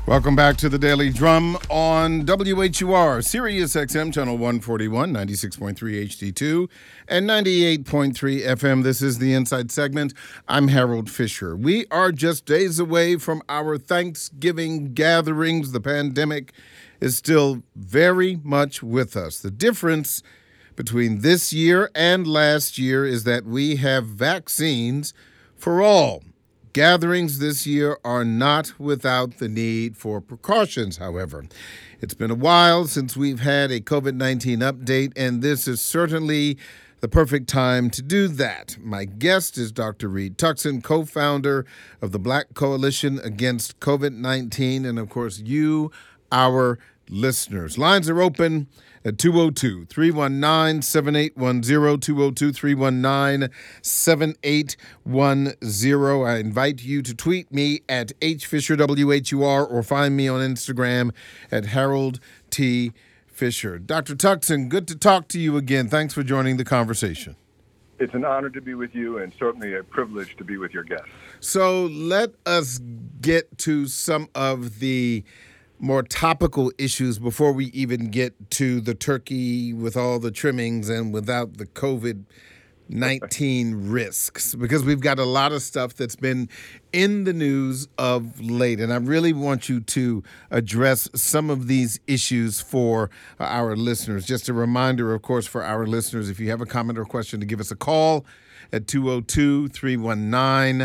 Welcome back to the Daily Drum on WHUR, Sirius XM, channel 141, 96.3 HD2, and 98.3 FM. This is the Inside Segment. I'm Harold Fisher. We are just days away from our Thanksgiving gatherings. The pandemic is still very much with us. The difference between this year and last year is that we have vaccines for all. Gatherings this year are not without the need for precautions, however. It's been a while since we've had a COVID-19 update, and this is certainly the perfect time to do that. My guest is Dr. Reed Tuckson, co-founder of the Black Coalition Against COVID-19, and of course, you, our listeners. Lines are open at 202-319-7810, 202-319-7810. I invite you to tweet me at HFisherWHUR or find me on Instagram at Harold T. Fisher. Dr. Tuckson, good to talk to you again. Thanks for joining the conversation. It's an honor to be with you and certainly a privilege to be with your guests. So let us get to some of the more topical issues before we even get to the turkey with all the trimmings and without the COVID-19 risks, because we've got a lot of stuff that's been in the news of late. And I really want you to address some of these issues for our listeners. Just a reminder, of course, for our listeners, if you have a comment or question, to give us a call at 202-319-7810,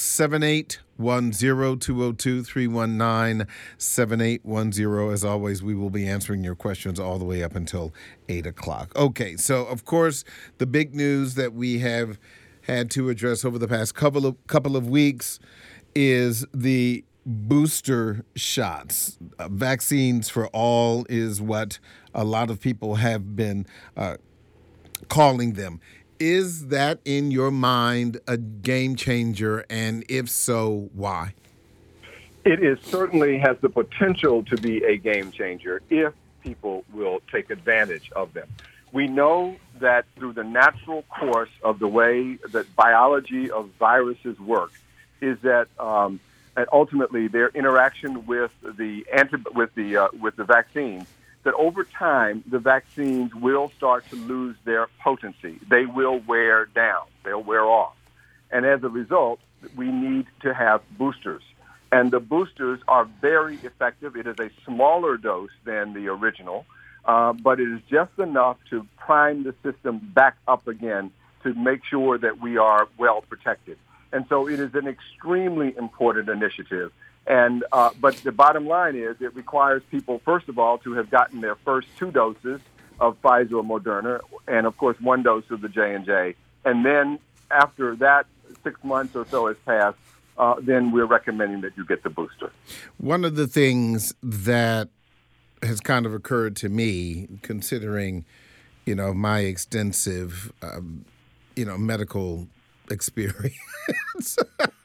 202-319-7810. As always, we will be answering your questions all the way up until 8 o'clock. Okay, so, of course, the big news that we have had to address over the past couple of weeks is the booster shots. Vaccines for all is what a lot of people have been calling them. Is that, in your mind, a game changer? And if so, why? It is certainly has the potential to be a game changer if people will take advantage of them. We know that through the natural course of the way that biology of viruses work is that and ultimately their interaction with the vaccine, that over time, the vaccines will start to lose their potency. They will wear down. They'll wear off. And as a result, we need to have boosters. And the boosters are very effective. It is a smaller dose than the original, but it is just enough to prime the system back up again to make sure that we are well protected. And so it is an extremely important initiative. And but the bottom line is it requires people, first of all, to have gotten their first 2 doses of Pfizer or Moderna, and, of course, 1 dose of the J&J. And then after that 6 months or so has passed, then we're recommending that you get the booster. One of the things that has kind of occurred to me, considering, my extensive, medical experience,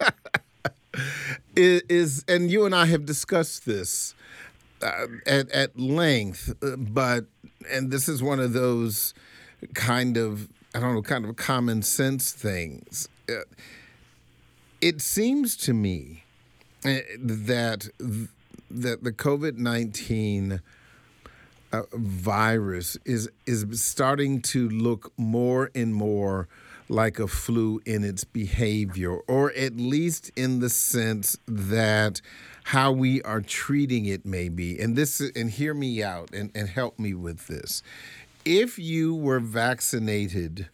is, and you and I have discussed this at length, and this is one of those kind of common sense things. It seems to me that the COVID-19 virus is starting to look more and more like a flu in its behavior, or at least in the sense that how we are treating it may be. And hear me out and help me with this. If you were vaccinated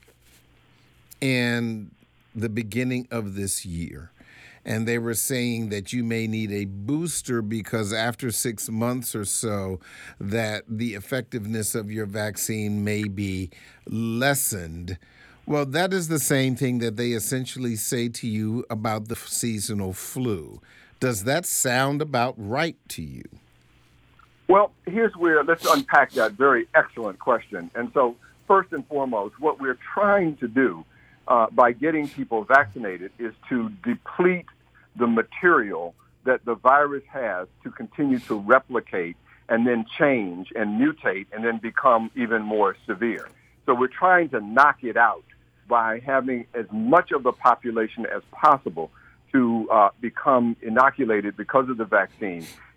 in the beginning of this year, and they were saying that you may need a booster because after 6 months or so that the effectiveness of your vaccine may be lessened, well, that is the same thing that they essentially say to you about the seasonal flu. Does that sound about right to you? Well, here's where, let's unpack that very excellent question. And so, first and foremost, what we're trying to do by getting people vaccinated is to deplete the material that the virus has to continue to replicate and then change and mutate and then become even more severe. So we're trying to knock it out by having as much of the population as possible to become inoculated because of the vaccine.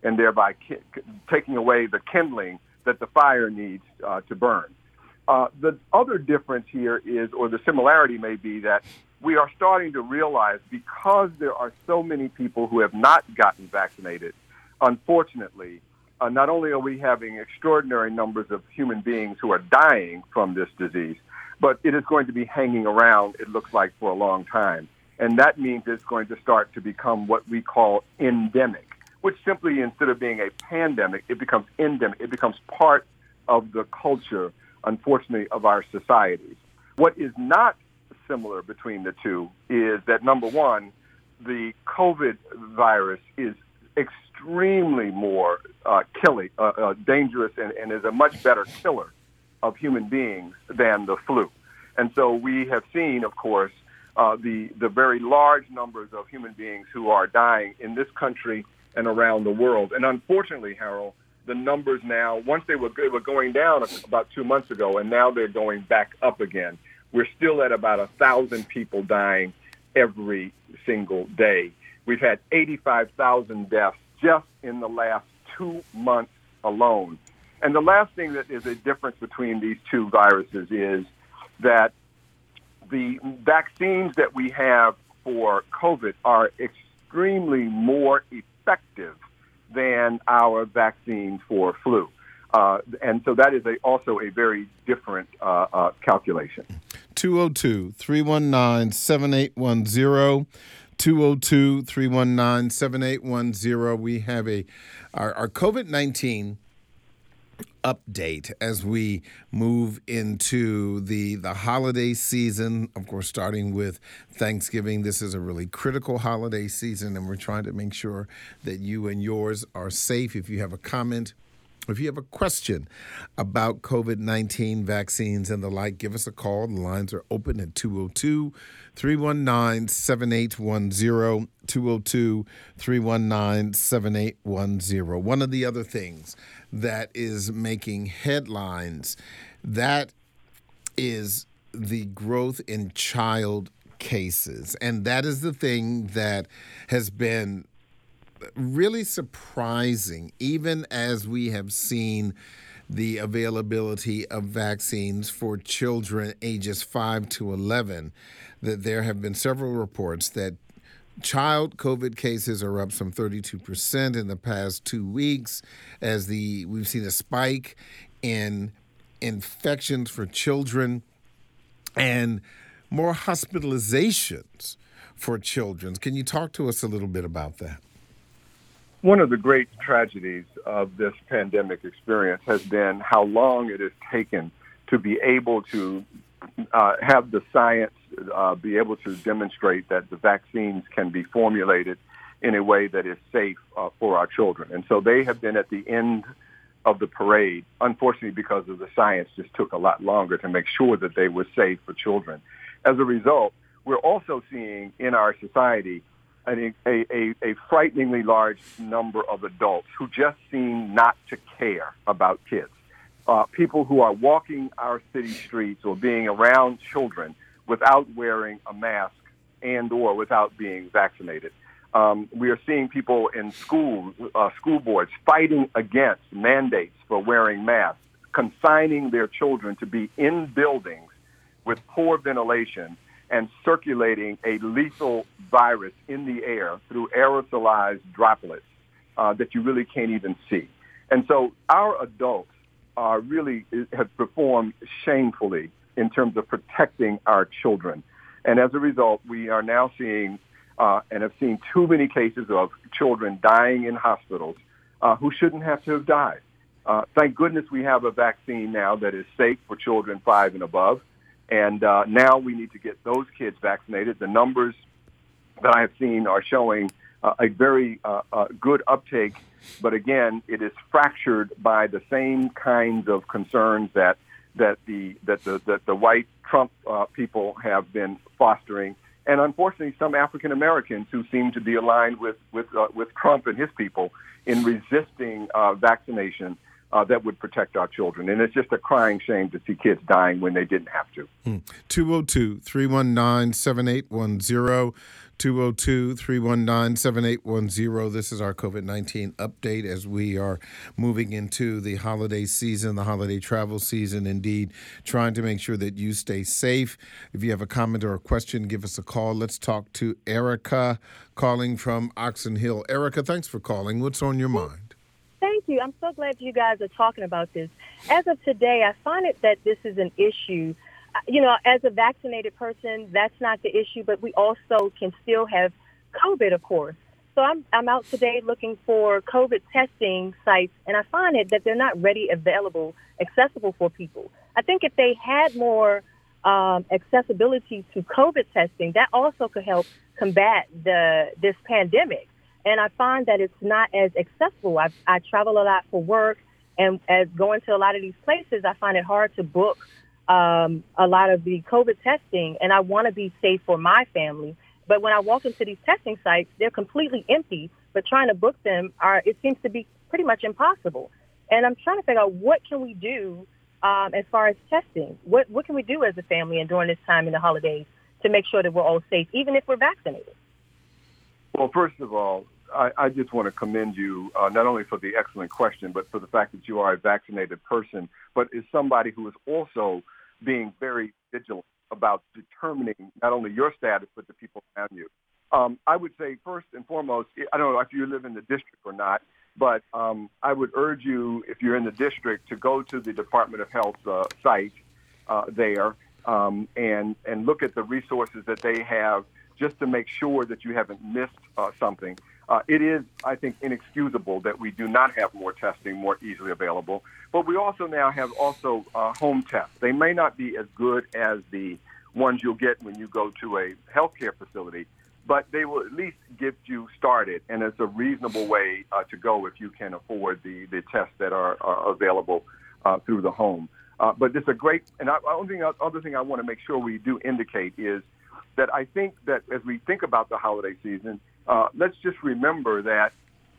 and thereby taking away the kindling that the fire needs to burn. The other difference here is, or the similarity may be, that we are starting to realize, because there are so many people who have not gotten vaccinated, unfortunately, not only are we having extraordinary numbers of human beings who are dying from this disease, but it is going to be hanging around, it looks like, for a long time. And that means it's going to start to become what we call endemic, which simply, instead of being a pandemic, it becomes endemic. It becomes part of the culture, unfortunately, of our societies. What is not similar between the two is that, number one, the COVID virus is extremely more killing, dangerous, and is a much better killer of human beings than the flu. And so we have seen, of course, the very large numbers of human beings who are dying in this country and around the world. And unfortunately, Harold, the numbers now, once they were going down about 2 months ago, and now they're going back up again. We're still at about 1,000 people dying every single day. We've had 85,000 deaths just in the last 2 months alone. And the last thing that is a difference between these two viruses is that the vaccines that we have for COVID are extremely more effective than our vaccines for flu. And so that is also a very different calculation. 202-319-7810. 202-319-7810. We have our COVID-19 update as we move into the holiday season. Of course, starting with Thanksgiving. This is a really critical holiday season, and we're trying to make sure that you and yours are safe. If you have a comment, if you have a question about COVID-19 vaccines and the like, give us a call. The lines are open at 202-319-7810, 202-319-7810. One of the other things that is making headlines, that is the growth in child cases. And that is the thing that has been really surprising, even as we have seen the availability of vaccines for children ages 5 to 11, that there have been several reports that child COVID cases are up some 32% in the past 2 weeks, as we've seen a spike in infections for children and more hospitalizations for children. Can you talk to us a little bit about that? One of the great tragedies of this pandemic experience has been how long it has taken to be able to have the science be able to demonstrate that the vaccines can be formulated in a way that is safe for our children. And so they have been at the end of the parade, unfortunately, because of the science just took a lot longer to make sure that they were safe for children. As a result, we're also seeing in our society a frighteningly large number of adults who just seem not to care about kids. People who are walking our city streets or being around children without wearing a mask and or without being vaccinated. We are seeing people in school boards fighting against mandates for wearing masks, consigning their children to be in buildings with poor ventilation and circulating a lethal virus in the air through aerosolized droplets that you really can't even see. And so our adults really have performed shamefully in terms of protecting our children. And as a result, we are now seeing and have seen too many cases of children dying in hospitals who shouldn't have to have died. Thank goodness we have a vaccine now that is safe for children 5 and above. And now we need to get those kids vaccinated. The numbers that I have seen are showing a very good uptake. But again, it is fractured by the same kinds of concerns that the white Trump people have been fostering, and unfortunately, some African Americans who seem to be aligned with Trump and his people in resisting vaccination that would protect our children. And it's just a crying shame to see kids dying when they didn't have to. 202-319-7810. 202-319-7810. This is our COVID-19 update as we are moving into the holiday season, the holiday travel season, indeed, trying to make sure that you stay safe. If you have a comment or a question, give us a call. Let's talk to Erica calling from Oxon Hill. Erica, thanks for calling. What's on your mind? Thank you. I'm so glad you guys are talking about this. As of today, I find it that this is an issue. As a vaccinated person, that's not the issue, but we also can still have COVID, of course. So I'm out today looking for COVID testing sites, and I find it that they're not ready, available, accessible for people. I think if they had more accessibility to COVID testing, that also could help combat this pandemic. And I find that it's not as accessible. I travel a lot for work, and as going to a lot of these places, I find it hard to book a lot of the COVID testing, and I want to be safe for my family. But when I walk into these testing sites, they're completely empty, but trying to book them, it seems to be pretty much impossible. And I'm trying to figure out what can we do as far as testing. What can we do as a family and during this time in the holidays to make sure that we're all safe, even if we're vaccinated? Well, first of all, I just want to commend you not only for the excellent question, but for the fact that you are a vaccinated person, but is somebody who is also being very vigilant about determining not only your status, but the people around you. I would say first and foremost, I don't know if you live in the district or not, but I would urge you, if you're in the district, to go to the Department of Health site there and look at the resources that they have just to make sure that you haven't missed something. It is, I think, inexcusable that we do not have more testing more easily available. But we also now have home tests. They may not be as good as the ones you'll get when you go to a healthcare facility, but they will at least get you started. And it's a reasonable way to go if you can afford the tests that are available through the home. But it's a great, and other thing I want to make sure we do indicate is that I think that as we think about the holiday season, let's just remember that,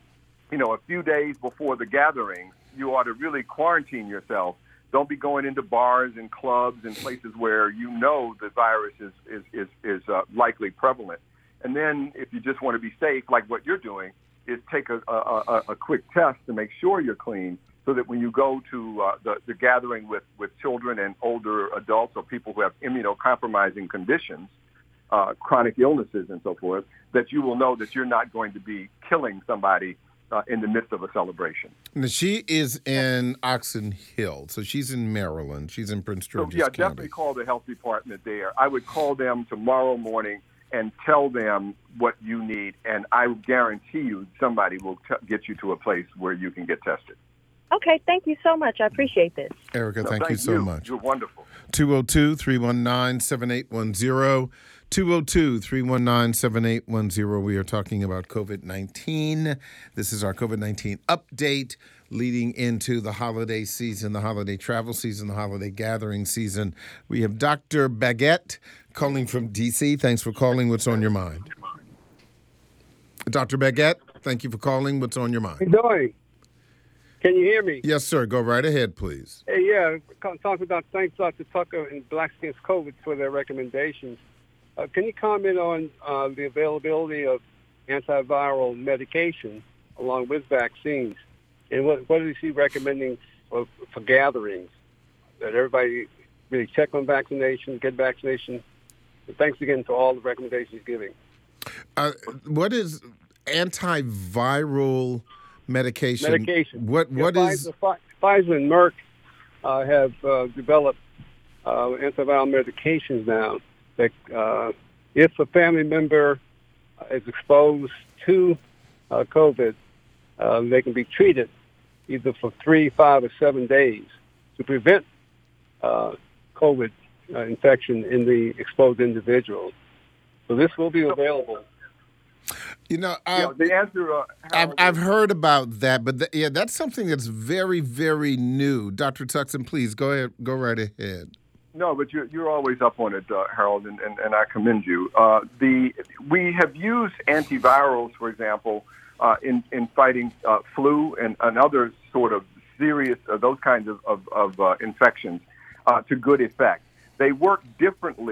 a few days before the gathering, you ought to really quarantine yourself. Don't be going into bars and clubs and places where the virus is likely prevalent. And then if you just want to be safe, like what you're doing, is take a quick test to make sure you're clean so that when you go to the gathering with children and older adults or people who have immunocompromising conditions, chronic illnesses and so forth, that you will know that you're not going to be killing somebody in the midst of a celebration. Now, she is in Oxon Hill, so she's in Maryland. She's in Prince George's County. Definitely call the health department there. I would call them tomorrow morning and tell them what you need, and I guarantee you somebody will get you to a place where you can get tested. Okay, thank you so much. I appreciate this. Erica, thank you so much. You're wonderful. 202-319-7810. 202-319-7810. We are talking about COVID-19. This is our COVID-19 update leading into the holiday season, the holiday travel season, the holiday gathering season. We have Dr. Baguette calling from D.C. Thanks for calling. What's on your mind? Dr. Baguette, thank you for calling. What's on your mind? How you doing? Can you hear me? Yes, sir. Go right ahead, please. Hey, thanks Dr. Tucker and Blacks Against COVID for their recommendations. Can you comment on the availability of antiviral medication along with vaccines? And what is he recommending for gatherings? That everybody really check on vaccination, get vaccination. And thanks again for all the recommendations he's giving. What is antiviral medication? What is Pfizer and Merck have developed antiviral medications now that if a family member is exposed to COVID, they can be treated either for 3, 5, or 7 days to prevent COVID infection in the exposed individual. So this will be available. The answer. I've heard about that, but that's something that's very, very new. Dr. Tuxen, please go ahead. Go right ahead. No, but you're always up on it, Harold, and I commend you. We have used antivirals, for example, in fighting flu and other sort of serious those kinds of infections to good effect. They work differently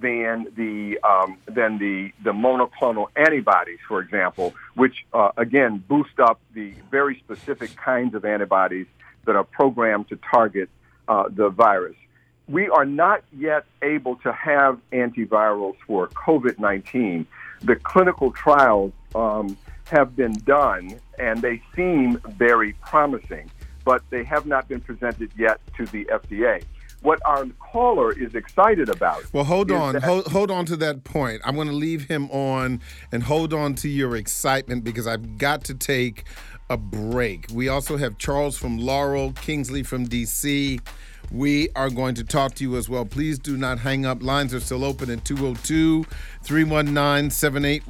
than the monoclonal antibodies, for example, which again boost up the very specific kinds of antibodies that are programmed to target the virus. We are not yet able to have antivirals for COVID-19. The clinical trials have been done, and they seem very promising, but they have not been presented yet to the FDA. What our caller is excited about. Well, hold on to that point. I'm going to leave him on and hold on to your excitement because I've got to take a break. We also have Charles from Laurel, Kingsley from D.C. We are going to talk to you as well. Please do not hang up. Lines are still open at 202-319-7810,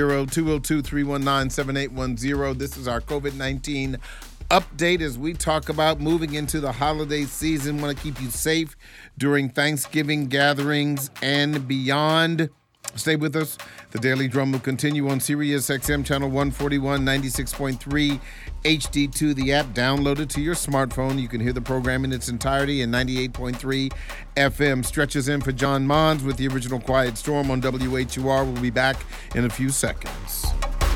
202-319-7810. This is our COVID-19 update as we talk about moving into the holiday season. Want to keep you safe during Thanksgiving gatherings and beyond. Stay with us. The Daily Drum will continue on Sirius XM channel 141, 96.3 HD2. The app downloaded to your smartphone. You can hear the program in its entirety in 98.3 FM. Stretches in for John Mons with the original Quiet Storm on WHUR. We'll be back in a few seconds.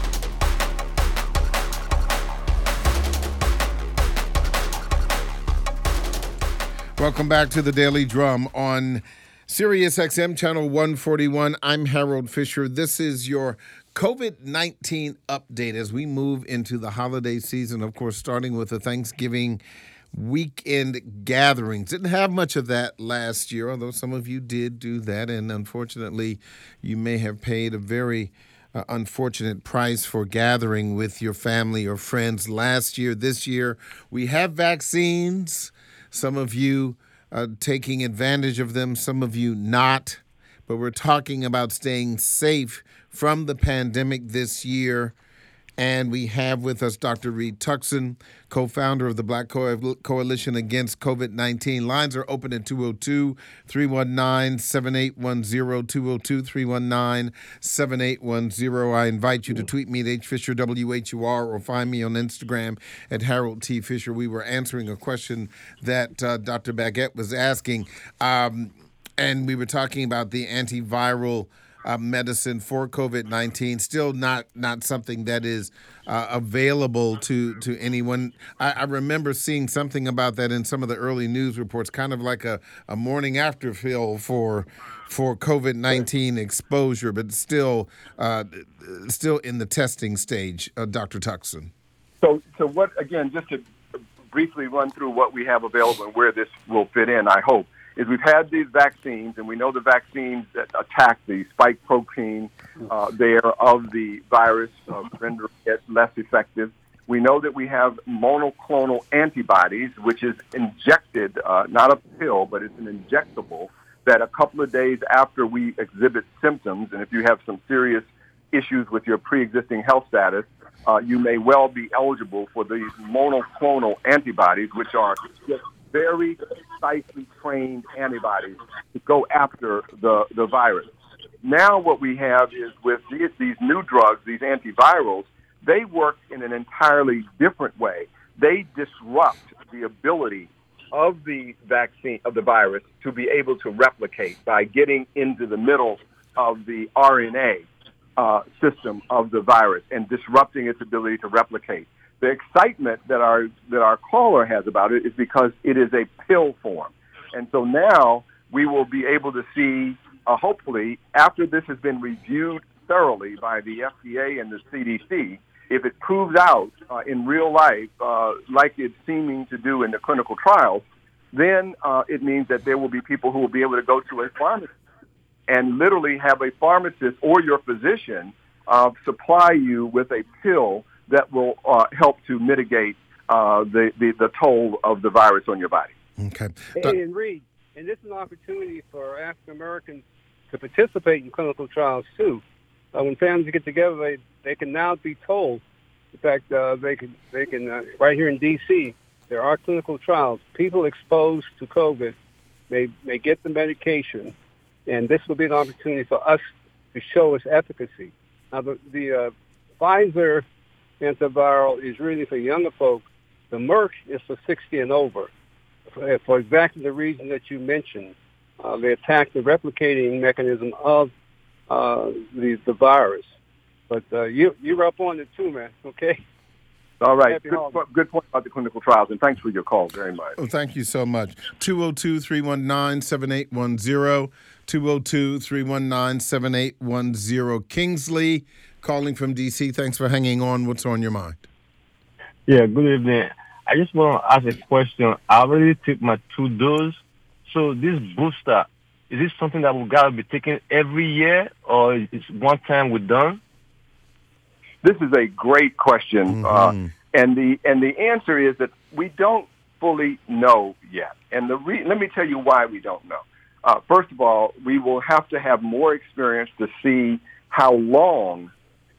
Welcome back to the Daily Drum on Sirius XM channel 141. I'm Harold Fisher. This is your COVID-19 update as we move into the holiday season, of course, starting with the Thanksgiving weekend gatherings. Didn't have much of that last year, although some of you did do that, and unfortunately, you may have paid a very unfortunate price for gathering with your family or friends last year. This year, we have vaccines. Some of you taking advantage of them, some of you not. But we're talking about staying safe from the pandemic this year. And we have with us Dr. Reed Tuckson, co-founder of the Black Coalition Against COVID-19. Lines are open at 202-319-7810, 202-319-7810. I invite you to tweet me at HFisherWHUR or find me on Instagram at Harold T. Fisher. We were answering a question that Dr. Baguette was asking, and we were talking about the antiviral medicine for COVID-19, still not something that is available to anyone. I remember seeing something about that in some of the early news reports, kind of like a morning after pill for COVID-19 exposure, but still in the testing stage. Dr. Tuckson. So what, again, just to briefly run through what we have available and where this will fit in, I hope, is we've had these vaccines, and we know the vaccines that attack the spike protein there of the virus, rendering it less effective. We know that we have monoclonal antibodies, which is injected, not a pill, but it's an injectable, that a couple of days after we exhibit symptoms, and if you have some serious issues with your pre-existing health status, you may well be eligible for these monoclonal antibodies, which are just very precisely trained antibodies to go after the virus. Now what we have is with these new drugs, these antivirals, they work in an entirely different way. They disrupt the ability of the vaccine, of the virus, to be able to replicate by getting into the middle of the RNA system of the virus and disrupting its ability to replicate. The excitement that our caller has about it is because it is a pill form. And so now we will be able to see, hopefully, after this has been reviewed thoroughly by the FDA and the CDC, if it proves out in real life, like it's seeming to do in the clinical trials, then it means that there will be people who will be able to go to a pharmacy and literally have a pharmacist or your physician supply you with a pill that will help to mitigate the toll of the virus on your body. Okay. Hey, and Reed, and this is an opportunity for African Americans to participate in clinical trials too. When families get together, they can now be told. In fact, they can right here in D.C. there are clinical trials. People exposed to COVID may get the medication, and this will be an opportunity for us to show its efficacy. Now, the Pfizer antiviral is really for younger folk. The Merck is for 60 and over, for exactly the reason that you mentioned. they attack the replicating mechanism of the virus. But you're up on it too, man. Okay. All right. Good point about the clinical trials, and thanks for your call very much. Oh, thank you so much. 202-319-7810. 202-319-7810. Kingsley calling from D.C. Thanks for hanging on. What's on your mind? Yeah, good evening. I just want to ask a question. I already took my 2 doses. So this booster, is this something that we got to be taking every year, or is it one time we're done? This is a great question, and the answer is that we don't fully know yet. And let me tell you why we don't know. First of all, we will have to have more experience to see how long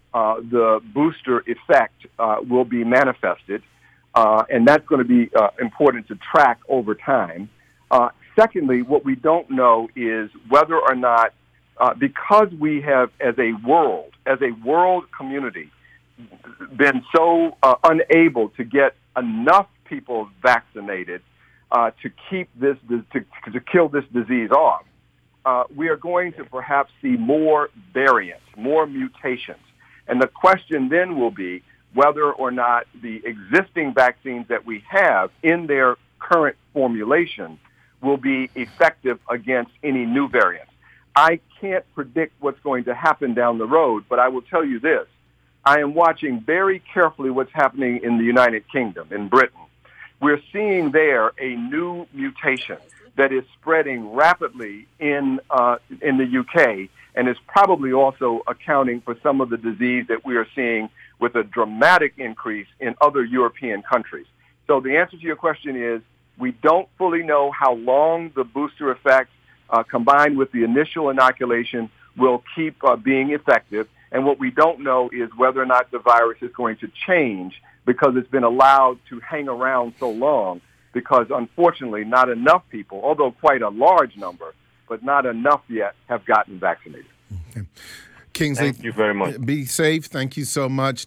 the booster effect will be manifested, and that's going to be important to track over time. Secondly, what we don't know is whether or not, because we have, as a world community, been so unable to get enough people vaccinated to keep this to kill this disease off, we are going to perhaps see more variants, more mutations. And the question then will be whether or not the existing vaccines that we have in their current formulation will be effective against any new variants. I can't predict what's going to happen down the road, but I will tell you this. I am watching very carefully what's happening in the United Kingdom, in Britain. We're seeing there a new mutation that is spreading rapidly in the UK, and is probably also accounting for some of the disease that we are seeing with a dramatic increase in other European countries. So the answer to your question is we don't fully know how long the booster effect combined with the initial inoculation will keep being effective. And what we don't know is whether or not the virus is going to change because it's been allowed to hang around so long, because unfortunately not enough people, although quite a large number, but not enough yet, have gotten vaccinated. Okay. Kingsley, thank you very much. Be safe. Thank you so much.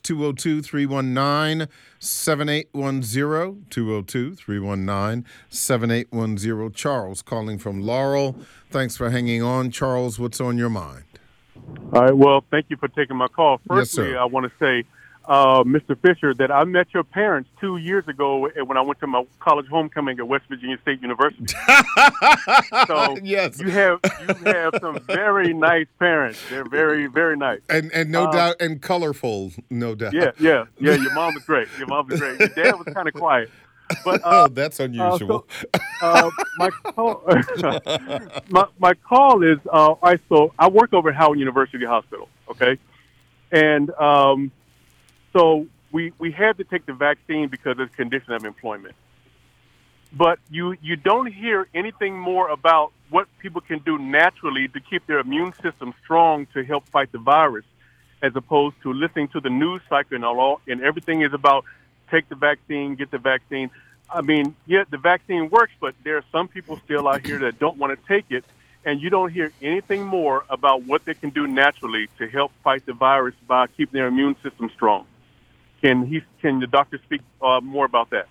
202-319-7810. 202-319-7810. Charles calling from Laurel. Thanks for hanging on. Charles, what's on your mind? All right. Well, thank you for taking my call. Yes, Firstly, sir. I want to say, Mr. Fisher, that I met your parents 2 years ago when I went to my college homecoming at West Virginia State University. So yes, you have some very nice parents. They're very, very nice, and no doubt, and colorful, no doubt. Yeah. Your mom was great. Your dad was kind of quiet. But that's unusual. My call is all right. So I work over at Howard University Hospital. Okay, and so we had to take the vaccine because of the condition of employment. But you don't hear anything more about what people can do naturally to keep their immune system strong to help fight the virus, as opposed to listening to the news cycle and everything is about take the vaccine, get the vaccine. I mean, yeah, the vaccine works, but there are some people still out here that don't want to take it, and you don't hear anything more about what they can do naturally to help fight the virus by keeping their immune system strong. Can the doctor speak more about that?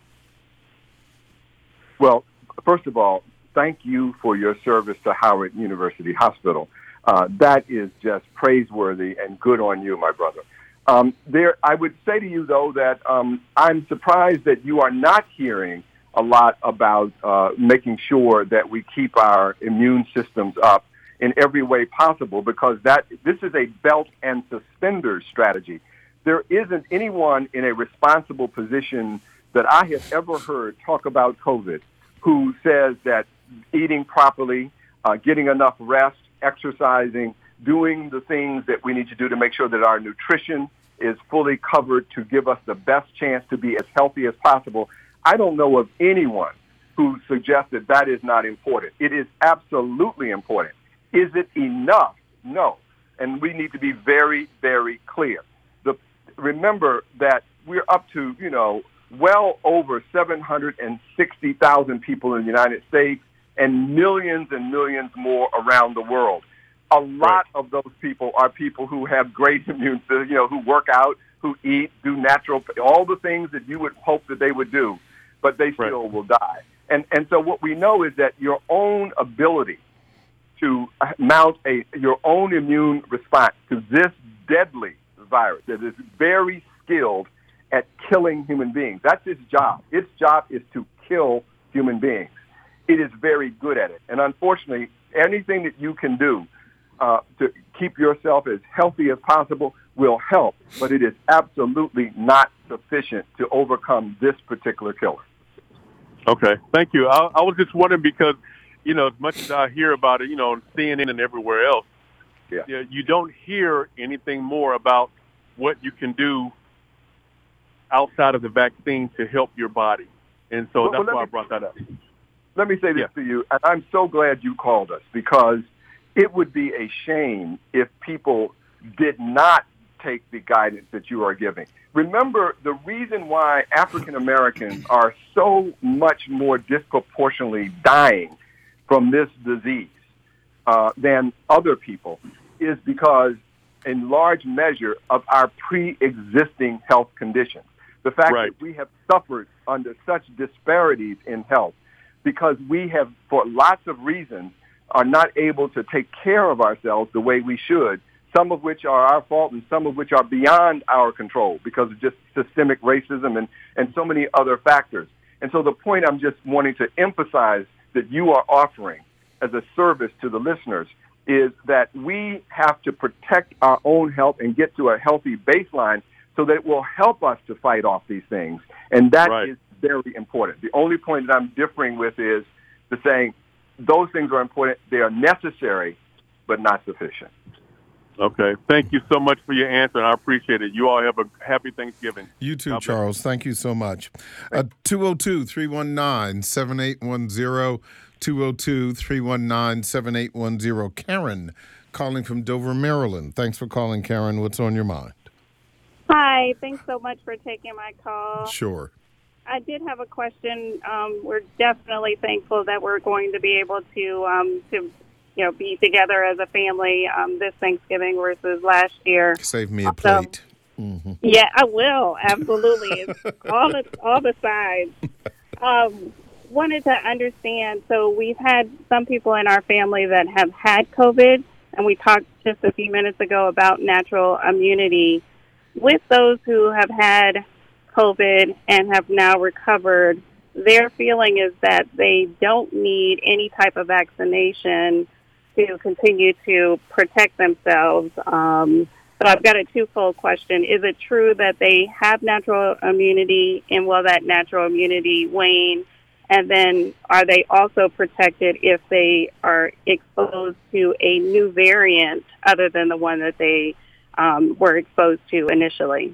Well, first of all, thank you for your service to Howard University Hospital. That is just praiseworthy and good on you, my brother. I would say to you, though, that I'm surprised that you are not hearing a lot about making sure that we keep our immune systems up in every way possible, because this is a belt and suspenders strategy. There isn't anyone in a responsible position that I have ever heard talk about COVID who says that eating properly, getting enough rest, exercising, doing the things that we need to do to make sure that our nutrition is fully covered to give us the best chance to be as healthy as possible. I don't know of anyone who suggests that is not important. It is absolutely important. Is it enough? No. And we need to be very, very clear. Remember that we're up to, well over 760,000 people in the United States and millions more around the world. A lot of those people are people who have great immune systems, who work out, who eat, do natural, all the things that you would hope that they would do, but they still will die. And so what we know is that your own ability to mount your own immune response to this deadly virus that is very skilled at killing human beings. That's its job. Its job is to kill human beings. It is very good at it. And unfortunately, anything that you can do to keep yourself as healthy as possible will help, but it is absolutely not sufficient to overcome this particular killer. Okay, thank you. I was just wondering because, as much as I hear about it, on CNN and everywhere else, you don't hear anything more about what you can do outside of the vaccine to help your body. And so that's why I brought that up. Let me say this to you, and I'm so glad you called us, because it would be a shame if people did not take the guidance that you are giving. Remember, the reason why African Americans are so much more disproportionately dying from this disease than other people is because, in large measure, of our pre-existing health conditions. The fact that we have suffered under such disparities in health because we have, for lots of reasons, are not able to take care of ourselves the way we should, some of which are our fault and some of which are beyond our control because of just systemic racism and so many other factors. And so the point I'm just wanting to emphasize that you are offering as a service to the listeners is that we have to protect our own health and get to a healthy baseline so that it will help us to fight off these things. And that is very important. The only point that I'm differing with is the saying those things are important. They are necessary, but not sufficient. Okay. Thank you so much for your answer, and I appreciate it. You all have a happy Thanksgiving. You too, Charles. Thank you so much. 202-319-7810, 202-319-7810. Karen calling from Dover, Maryland. Thanks for calling, Karen. What's on your mind? Hi. Thanks so much for taking my call. Sure. I did have a question. We're definitely thankful that we're going to be able to be together as a family this Thanksgiving versus last year. Save me a plate. Mm-hmm. Yeah, I will. Absolutely. It's all the sides. Wanted to understand. So we've had some people in our family that have had COVID, and we talked just a few minutes ago about natural immunity. With those who have had COVID and have now recovered, their feeling is that they don't need any type of vaccination to continue to protect themselves. So I've got a twofold question. Is it true that they have natural immunity, and will that natural immunity wane? And then are they also protected if they are exposed to a new variant other than the one that they were exposed to initially?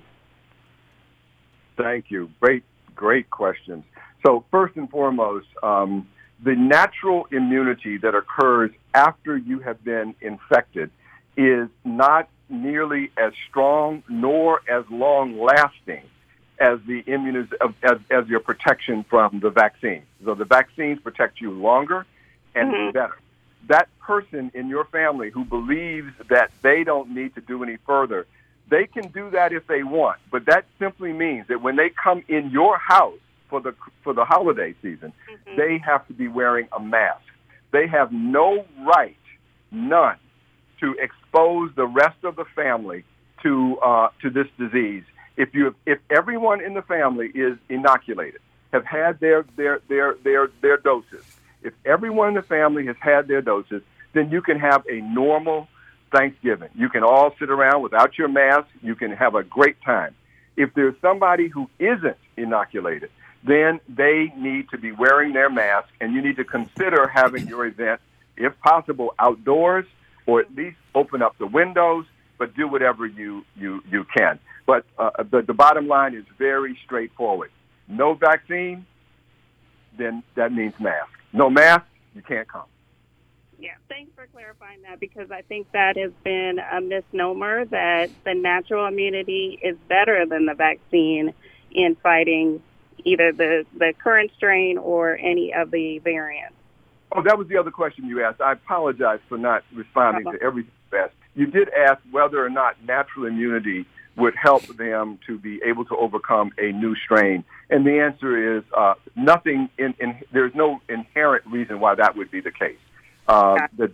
Thank you. Great questions. So first and foremost, the natural immunity that occurs after you have been infected is not nearly as strong nor as long-lasting as the as your protection from the vaccine. So the vaccines protect you longer and better. That person in your family who believes that they don't need to do any further, they can do that if they want, but that simply means that when they come in your house for the holiday season, they have to be wearing a mask. They have no right, none, to expose the rest of the family to this disease. If everyone in the family is inoculated, have had their doses, if everyone in the family has had their doses, then you can have a normal Thanksgiving. You can all sit around without your mask. You can have a great time. If there's somebody who isn't inoculated, then they need to be wearing their mask, and you need to consider having your event, if possible, outdoors, or at least open up the windows, but do whatever you can. But the bottom line is very straightforward. No vaccine, then that means mask. No mask, you can't come. Yeah, thanks for clarifying that, because I think that has been a misnomer that the natural immunity is better than the vaccine in fighting either the current strain or any of the variants. Oh, that was the other question you asked. I apologize for not responding to everything you asked. You did ask whether or not natural immunity would help them to be able to overcome a new strain. And the answer is nothing. There's no inherent reason why that would be the case. That they would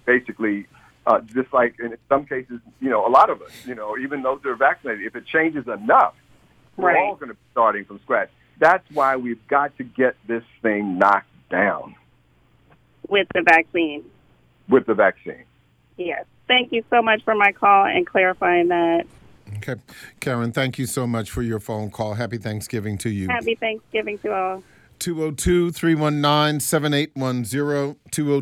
basically, just like in some cases, a lot of us, even those that are vaccinated, if it changes enough, we're all going to be starting from scratch. That's why we've got to get this thing knocked down. With the vaccine. With the vaccine. Yes. Thank you so much for my call and clarifying that. Okay. Karen, thank you so much for your phone call. Happy Thanksgiving to you. Happy Thanksgiving to all. 202-319-7810,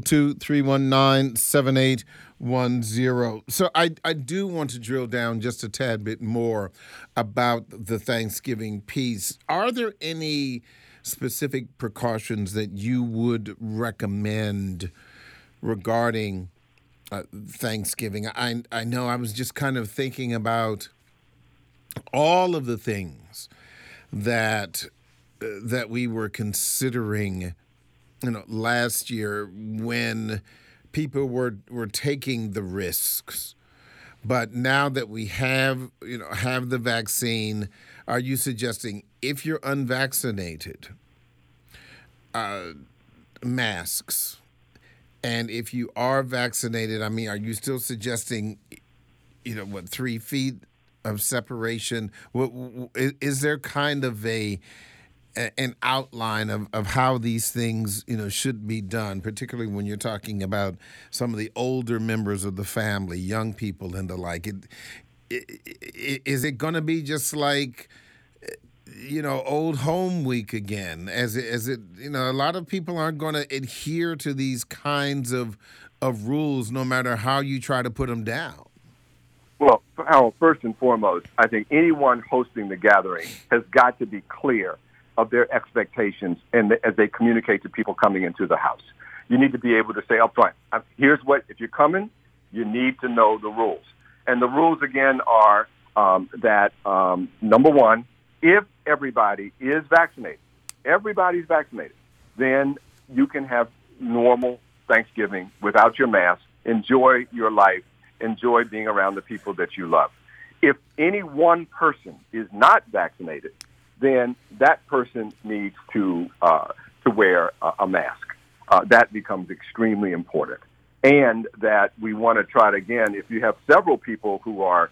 202-319-7810. So I do want to drill down just a tad bit more about the Thanksgiving piece. Are there any specific precautions that you would recommend regarding Thanksgiving? I know I was just kind of thinking about all of the things that we were considering, last year when people were taking the risks. But now that we have the vaccine, are you suggesting if you're unvaccinated, masks? And if you are vaccinated, are you still suggesting, 3 feet of separation? Is there kind of an outline of how these things, should be done, particularly when you're talking about some of the older members of the family, young people and the like? Is it going to be just like, old home week again? As it, a lot of people aren't going to adhere to these kinds of rules, no matter how you try to put them down. Well, Harold, first and foremost, I think anyone hosting the gathering has got to be clear of their expectations and as they communicate to people coming into the house. You need to be able to say up front, here's what, if you're coming, you need to know the rules. And the rules, again, are that, number one, if everybody is vaccinated, everybody's vaccinated, then you can have normal Thanksgiving without your mask, enjoy your life, enjoy being around the people that you love. If any one person is not vaccinated, then that person needs to wear a mask. That becomes extremely important. And that we want to try to, again, if you have several people who are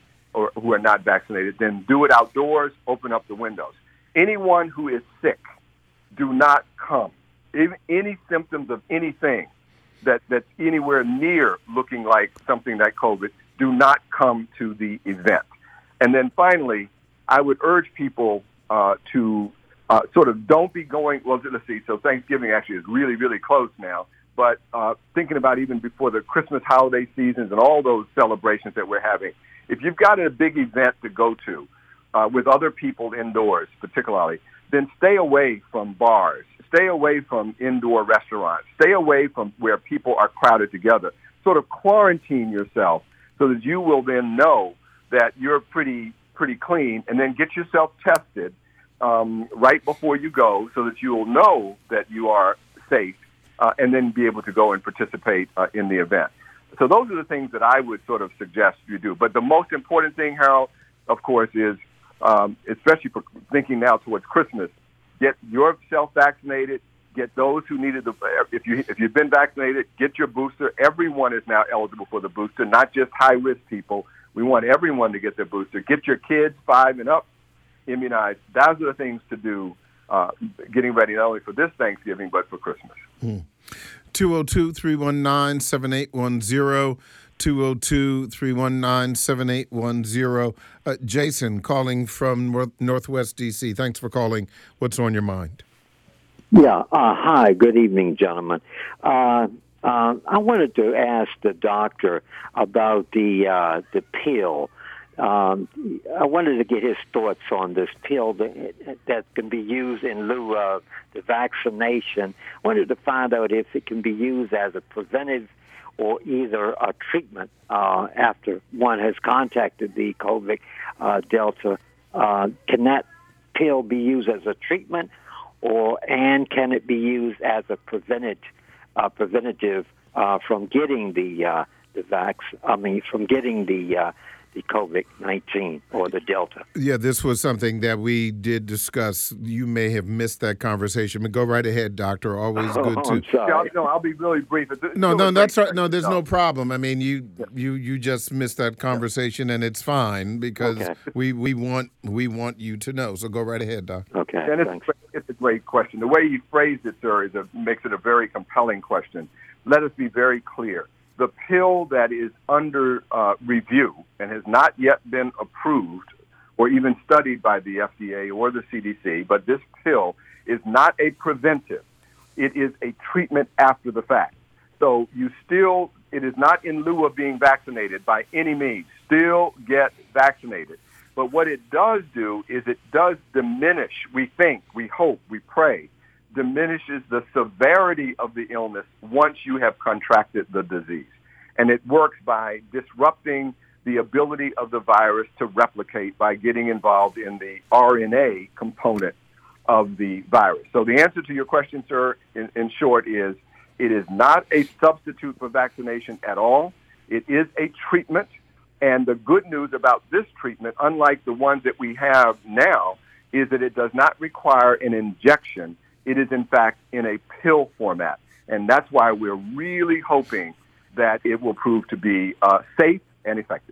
not vaccinated, then do it outdoors, open up the windows. Anyone who is sick, do not come. Any symptoms of anything that's anywhere near looking like something like COVID, do not come to the event. And then finally, I would urge people to sort of don't be going, well, let's see, so Thanksgiving actually is really, really close now, but thinking about even before the Christmas holiday seasons and all those celebrations that we're having, if you've got a big event to go to with other people indoors particularly, then stay away from bars, stay away from indoor restaurants, stay away from where people are crowded together. Sort of quarantine yourself so that you will then know that you're pretty clean, and then get yourself tested right before you go so that you will know that you are safe and then be able to go and participate in the event. So those are the things that I would sort of suggest you do. But the most important thing, Harold, of course, is especially for thinking now towards Christmas, get yourself vaccinated, get those who needed if you've been vaccinated, get your booster. Everyone is now eligible for the booster, not just high-risk people. We want everyone to get their booster. Get your kids 5 and up immunized. Those are the things to do, getting ready not only for this Thanksgiving, but for Christmas. 202-319-7810, 202-319-7810. Jason calling from Northwest D.C. Thanks for calling. What's on your mind? Yeah. Hi. Good evening, gentlemen. I wanted to ask the doctor about the pill. I wanted to get his thoughts on this pill that can be used in lieu of the vaccination. I wanted to find out if it can be used as a preventive or either a treatment after one has contacted the COVID Delta. Can that pill be used as a treatment, and can it be used as a preventative from getting from getting the the COVID-19 or the Delta. Yeah, this was something that we did discuss. You may have missed that conversation, but go right ahead, Doctor. Always good to. I'm sorry. No, I'll be really brief. No, that's right. No, there's no problem. I mean, you just missed that conversation, and it's fine because we want you to know. So go right ahead, Doc. Okay, and thanks. it's a great question. The way you phrased it, sir, makes it a very compelling question. Let us be very clear. The pill that is under review and has not yet been approved or even studied by the FDA or the CDC, but this pill is not a preventive. It is a treatment after the fact. So it is not in lieu of being vaccinated by any means. Still get vaccinated. But what it does do is it does diminish, we think, we hope, we pray, diminishes the severity of the illness once you have contracted the disease. And it works by disrupting the ability of the virus to replicate by getting involved in the RNA component of the virus. So the answer to your question, sir, in short, is it is not a substitute for vaccination at all. It is a treatment. And the good news about this treatment, unlike the ones that we have now, is that it does not require an injection. It is, in fact, in a pill format. And that's why we're really hoping that it will prove to be safe and effective.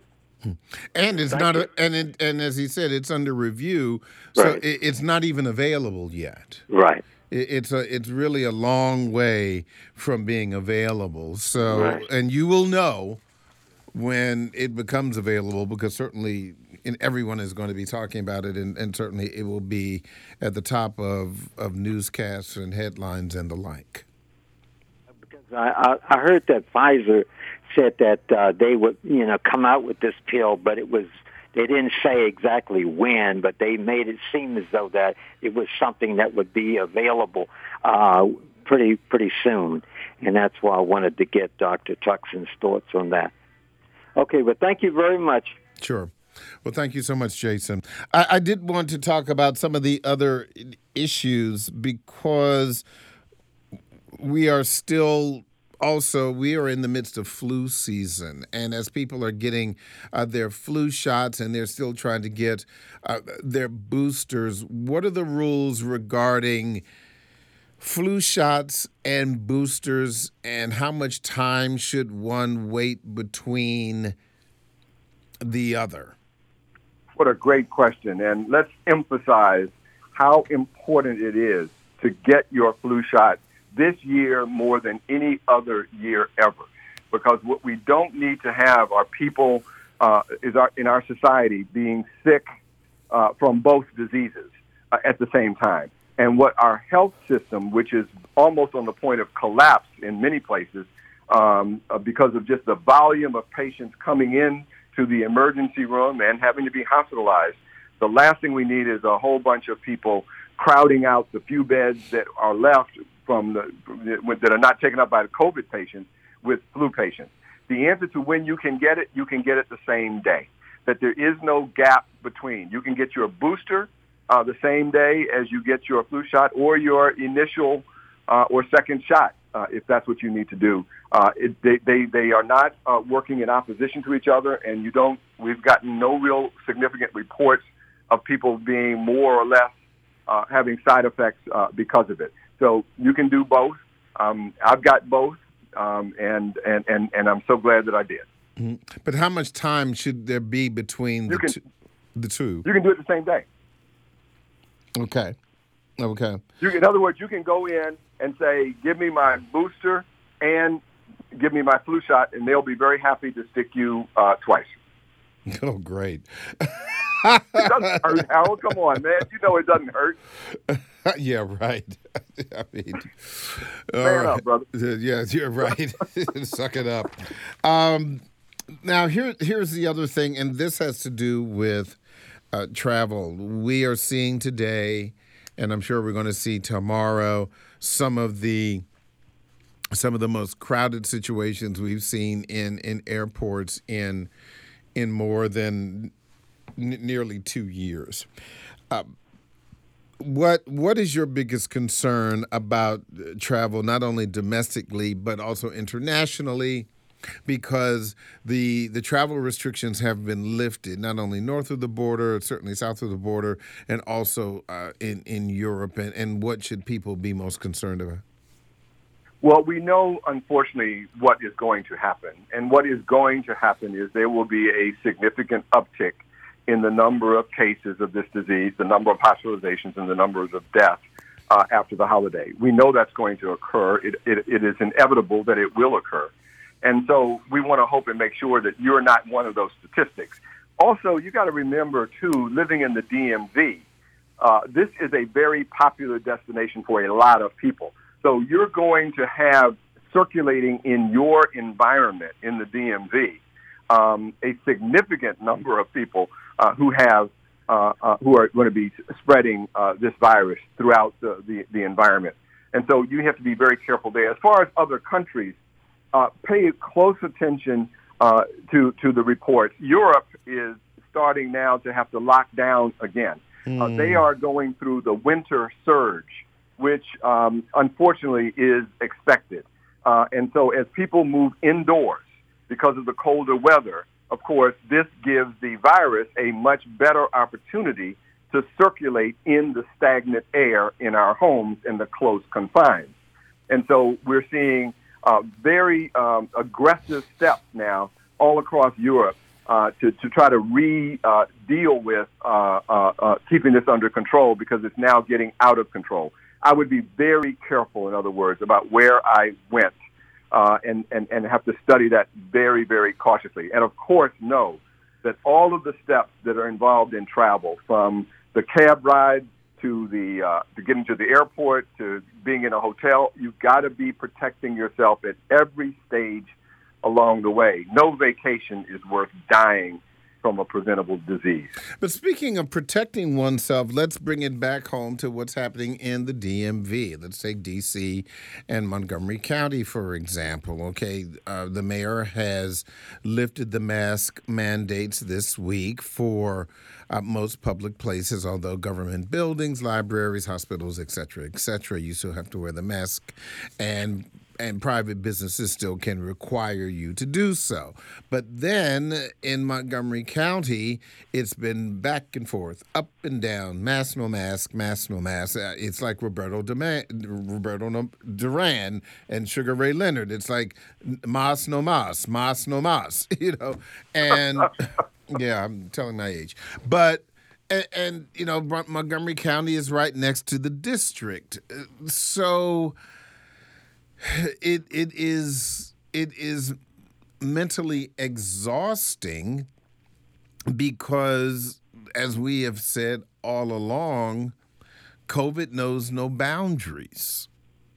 And it's and as he said, it's under review, so it's not even available yet. Right. It's really a long way from being available. So, and you will know when it becomes available, because certainly everyone is going to be talking about it, and certainly it will be at the top of newscasts and headlines and the like. Because I heard that Pfizer said that they would, come out with this pill, but they didn't say exactly when, but they made it seem as though that it was something that would be available pretty soon, and that's why I wanted to get Dr. Tuckson's thoughts on that. Okay, but thank you very much. Sure. Well, thank you so much, Jason. I did want to talk about some of the other issues because we are in the midst of flu season. And as people are getting their flu shots and they're still trying to get their boosters, what are the rules regarding flu shots and boosters, and how much time should one wait between the other? What a great question. And let's emphasize how important it is to get your flu shot this year more than any other year ever. Because what we don't need to have are people in our society being sick from both diseases at the same time. And what our health system, which is almost on the point of collapse in many places because of just the volume of patients coming in to the emergency room and having to be hospitalized, the last thing we need is a whole bunch of people crowding out the few beds that are left that are not taken up by the COVID patients with flu patients. The answer to when you can get it the same day, that there is no gap between. You can get your booster the same day as you get your flu shot or your initial or second shot, if that's what you need to do. They are not working in opposition to each other, and we've gotten no real significant reports of people being more or less having side effects because of it. So you can do both. I've got both, and I'm so glad that I did. Mm-hmm. But how much time should there be between the two? You can do it the same day. Okay. In other words, you can go in and say, give me my booster and give me my flu shot, and they'll be very happy to stick you twice. Oh, great. It doesn't hurt, Harold. Come on, man. You know it doesn't hurt. Yeah, right. I mean, man up, brother. Yeah, you're right. Suck it up. Now, here's the other thing, and this has to do with travel. We are seeing today, and I'm sure we're going to see tomorrow, some of the most crowded situations we've seen in airports in more than nearly 2 years. What is your biggest concern about travel, not only domestically but also internationally? because the travel restrictions have been lifted, not only north of the border, certainly south of the border, and also in Europe. And what should people be most concerned about? Well, we know, unfortunately, what is going to happen. And what is going to happen is there will be a significant uptick in the number of cases of this disease, the number of hospitalizations, and the numbers of deaths after the holiday. We know that's going to occur. It is inevitable that it will occur. And so we want to hope and make sure that you're not one of those statistics. Also, you got to remember, too, living in the DMV, this is a very popular destination for a lot of people. So you're going to have circulating in your environment in the DMV a significant number of people who are going to be spreading this virus throughout the environment. And so you have to be very careful there. As far as other countries, pay close attention to the reports. Europe is starting now to have to lock down again. They are going through the winter surge, which unfortunately is expected. And so as people move indoors because of the colder weather, of course, this gives the virus a much better opportunity to circulate in the stagnant air in our homes in the close confines. And so we're seeing very aggressive steps now all across Europe to try to deal with keeping this under control, because it's now getting out of control. I would be very careful, in other words, about where I went and have to study that very, very cautiously. And, of course, know that all of the steps that are involved in travel, from the cab ride to getting to the airport to being in a hotel, you've got to be protecting yourself at every stage along the way. No vacation is worth dying from a preventable disease. But speaking of protecting oneself, let's bring it back home to what's happening in the DMV. Let's take D.C. and Montgomery County, for example. Okay, the mayor has lifted the mask mandates this week for most public places, although government buildings, libraries, hospitals, et cetera, you still have to wear the mask, and private businesses still can require you to do so. But then in Montgomery County, it's been back and forth, up and down, mask, no mask, mask, no mask. It's like Roberto Duran and Sugar Ray Leonard. It's like mas, no mas, no mas, and yeah, I'm telling my age. But and Montgomery County is right next to the district. So it is mentally exhausting, because, as we have said all along, COVID knows no boundaries.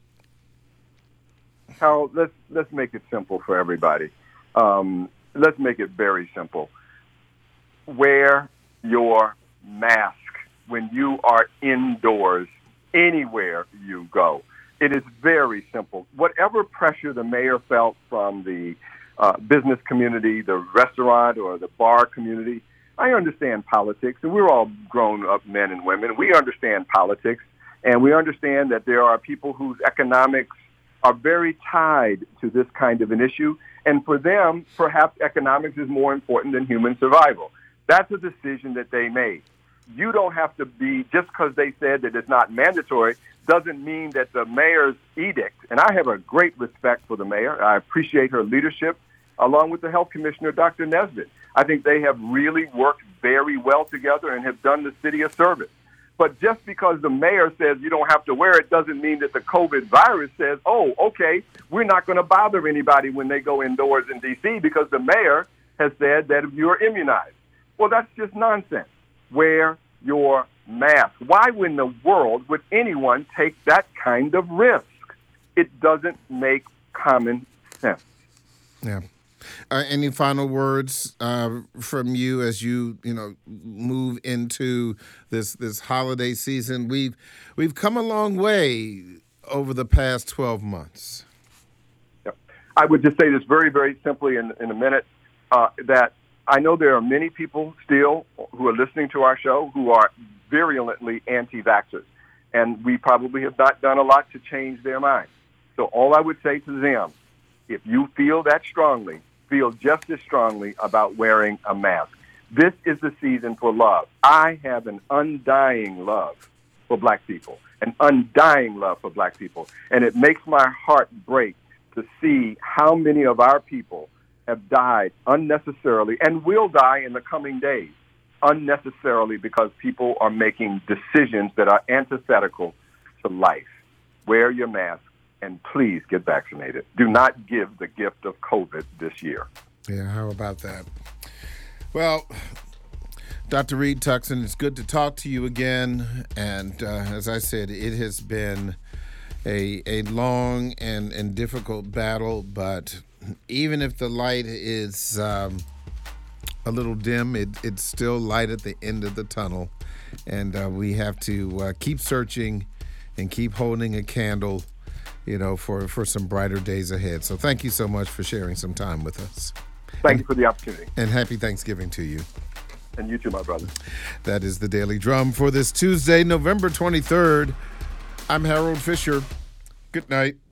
Harold, let's make it simple for everybody. Let's make it very simple. Wear your mask when you are indoors, anywhere you go. It is very simple. Whatever pressure the mayor felt from the business community, the restaurant or the bar community, I understand politics, and we're all grown-up men and women. We understand politics, and we understand that there are people whose economics are very tied to this kind of an issue, and for them, perhaps economics is more important than human survival. That's a decision that they made. You don't have to be, just because they said that it's not mandatory, doesn't mean that the mayor's edict, and I have a great respect for the mayor. I appreciate her leadership, along with the health commissioner, Dr. Nesbitt. I think they have really worked very well together and have done the city a service. But just because the mayor says you don't have to wear it doesn't mean that the COVID virus says, oh, okay, we're not going to bother anybody when they go indoors in D.C. because the mayor has said that you're immunized. Well, that's just nonsense. Wear your mask. Why in the world would anyone take that kind of risk? It doesn't make common sense. Yeah. Any final words from you as you move into this holiday season? We've come a long way over the past 12 months. Yep. I would just say this very, very simply in a minute, that I know there are many people still who are listening to our show who are virulently anti-vaxxers, and we probably have not done a lot to change their minds. So all I would say to them if you feel that strongly, feel just as strongly about wearing a mask. This is the season for love. I have an undying love for black people, an undying love for black people. And it makes my heart break to see how many of our people have died unnecessarily and will die in the coming days unnecessarily because people are making decisions that are antithetical to life. Wear your mask and please get vaccinated. Do not give the gift of COVID this year. Yeah, how about that? Well, Dr. Reed Tuckson, it's good to talk to you again. And as I said, it has been a long and difficult battle, but even if the light is a little dim, it's still light at the end of the tunnel. And we have to keep searching and keep holding a candle, for some brighter days ahead. So thank you so much for sharing some time with us. Thank you for the opportunity. And happy Thanksgiving to you. And you too, my brother. That is the Daily Drum for this Tuesday, November 23rd. I'm Harold Fisher. Good night.